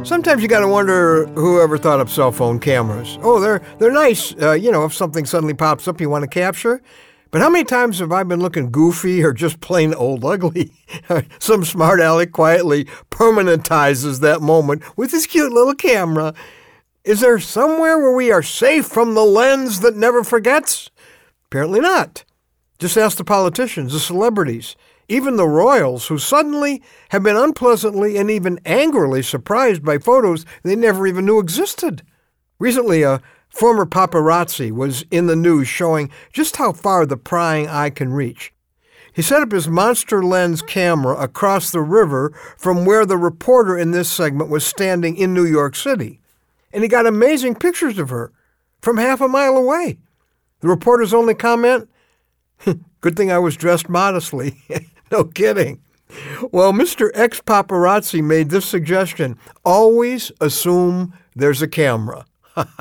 Sometimes you got to wonder whoever thought up cell phone cameras. Oh, they're nice. If something suddenly pops up you want to capture. But how many times have I been looking goofy or just plain old ugly? Some smart aleck quietly permanentizes that moment with his cute little camera. Is there somewhere where we are safe from the lens that never forgets? Apparently not. Just ask the politicians, the celebrities, even the royals who suddenly have been unpleasantly and even angrily surprised by photos they never even knew existed. Recently, a former paparazzi was in the news showing just how far the prying eye can reach. He set up his monster lens camera across the river from where the reporter in this segment was standing in New York City. And he got amazing pictures of her from half a mile away. The reporter's only comment? Good thing I was dressed modestly. No kidding. Well, Mr. Ex-Paparazzi made this suggestion: always assume there's a camera. I've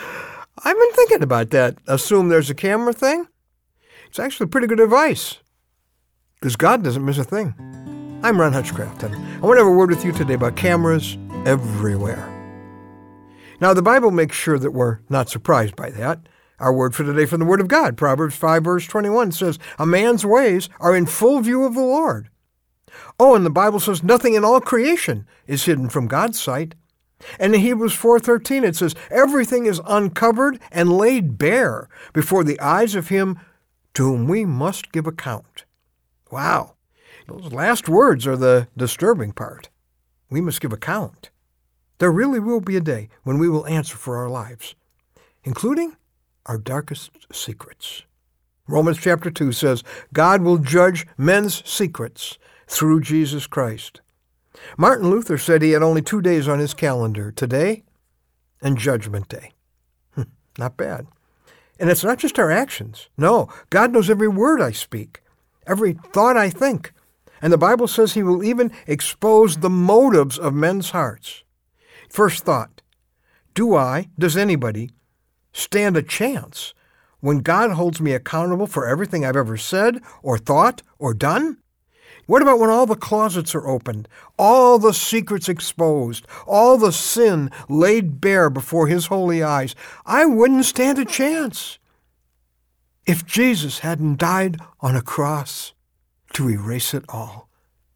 been thinking about that assume there's a camera thing. It's actually pretty good advice, because God doesn't miss a thing. I'm Ron Hutchcraft, and I want to have a word with you today about cameras everywhere. Now, the Bible makes sure that we're not surprised by that. Our word for today from the Word of God, Proverbs 5, verse 21, says, "A man's ways are in full view of the Lord." Oh, and the Bible says nothing in all creation is hidden from God's sight. And in Hebrews 4:13 it says, "Everything is uncovered and laid bare before the eyes of him to whom we must give account." Wow. Those last words are the disturbing part. We must give account. There really will be a day when we will answer for our lives, including our darkest secrets. Romans chapter 2 says, God will judge men's secrets through Jesus Christ. Martin Luther said he had only 2 days on his calendar, today and Judgment Day. Not bad. And it's not just our actions. No, God knows every word I speak, every thought I think. And the Bible says he will even expose the motives of men's hearts. First thought, does anybody stand a chance when God holds me accountable for everything I've ever said or thought or done? What about when all the closets are opened, all the secrets exposed, all the sin laid bare before his holy eyes? I wouldn't stand a chance if Jesus hadn't died on a cross to erase it all.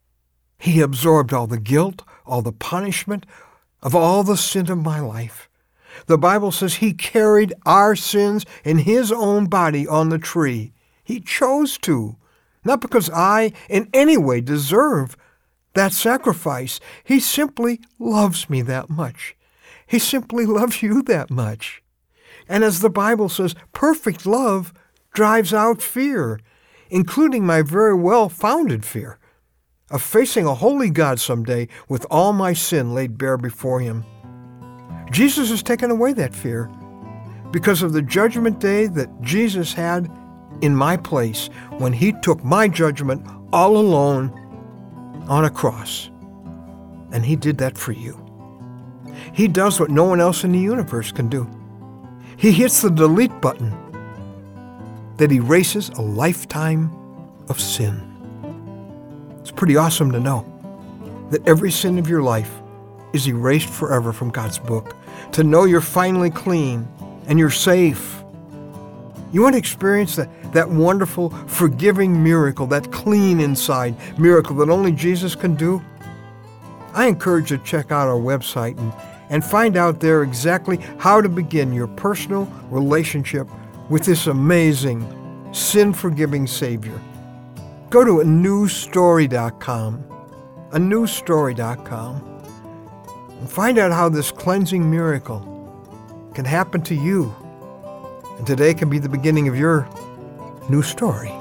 He absorbed all the guilt, all the punishment of all the sin of my life. The Bible says he carried our sins in his own body on the tree. He chose to, not because I in any way deserve that sacrifice. He simply loves me that much. He simply loves you that much. And as the Bible says, perfect love drives out fear, including my very well-founded fear of facing a holy God someday with all my sin laid bare before him. Jesus has taken away that fear because of the judgment day that Jesus had in my place when he took my judgment all alone on a cross. And he did that for you. He does what no one else in the universe can do. He hits the delete button that erases a lifetime of sin. It's pretty awesome to know that every sin of your life is erased forever from God's book, to know you're finally clean and you're safe. You want to experience that wonderful, forgiving miracle, that clean inside miracle that only Jesus can do? I encourage you to check out our website and find out there exactly how to begin your personal relationship with this amazing, sin-forgiving Savior. Go to anewstory.com, anewstory.com, and find out how this cleansing miracle can happen to you. And today can be the beginning of your new story.